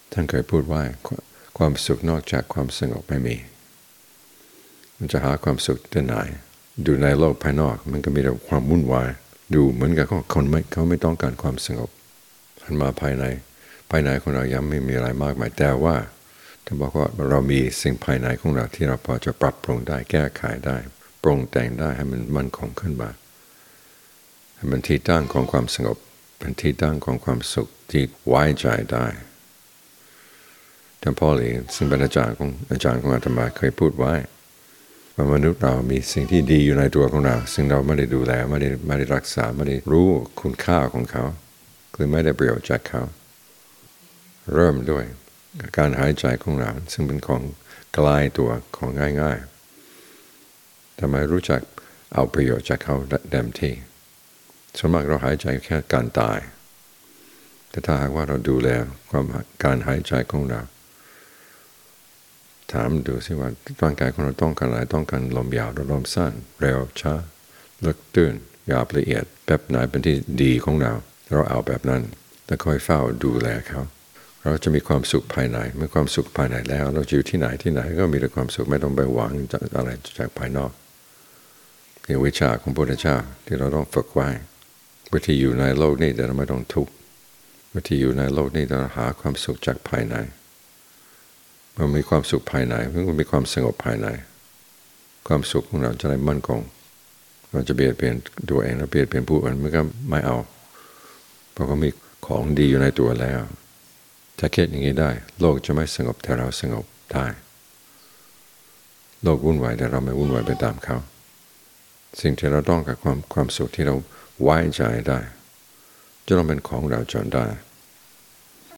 ท่านเคยพูดว่าความสุขนอกจากความสงบไม่มีมันจะหาความสุขที่ไหนดูในโลกภายนอกมันก็มีแต่ความวุ่นวายดูเหมือนกับคนเขาไม่ต้องการความสงบหันมาภายในของเรายังไม่มีอะไรมากมายแต่ว่าท่านบอกว่าเรามีสิ่งภายในของเราที่เราพอจะปรับปรุงได้แก้ไขได้ปรุงแต่งได้ให้มันมั่นคงขึ้นมาให้มันที่ตั้งของความสงบเป็นที่ตั้งของความสุขที่ไว้ใจได้ท่านพ่อหลีซึ่งเป็นอาจารย์ของอาตมาเคยพูดไว้ว่ามนุษย์เรามีสิ่งที่ดีอยู่ในตัวของเราซึ่งเราไม่ได้ดูแลไม่ได้รักษาไม่ได้รู้คุณค่าของเขาคือไม่ได้ประโยชน์จากเขาเริ่มด้วยการหายใจของเราซึ่งเป็นของใกล้ตัวของง่ายๆทำไมรู้จักเอาประโยชน์จากเขาเต็มที่ส่วนมากเราหายใจแค่การตายแต่ถ้าหากว่าเราดูแลการหายใจของเราถามดูสิว่าร่างกายของเราต้องการอะไรต้องการลมยาวหรือลมสั้นเร็วช้าลึกตื้นหยาบละเอียดแบบไหนเป็นที่ดีของเราเอาแบบนั้นแล้วค่อยเฝ้าดูแลเขาเราจะมีความสุขภายในเมื่อความสุขภายในแล้วเราจะอยู่ที่ไหนก็มีแต่ความสุขไม่ต้องไปหวังอะไรจากภายนอกคือวิชาของพระพุทธเจ้าที่เราต้องฝึกไว้วิธีอยู่ในโลกนี้แต่เราไม่ต้องทุกข์วิธีอยู่ในโลกนี้เราหาความสุขจากภายในมันมีความสุขภายในมันมีความสงบภายในความสุขของเราจะได้มั่นคงเราจะเบียดเบียนตัวเองและเบียดเบียนผู้อื่นมันก็ไม่เอาเพราะเขามีของดีอยู่ในตัวแล้วถ้าคิดอย่างนี้ได้โลกจะไม่สงบแต่เราสงบได้โลกวุ่นวายแต่เราไม่วุ่นวายไปตามเขาสิ่งที่เราต้องการความสุขที่เราไว้ใจได้จะต้องเป็นของเราจนได้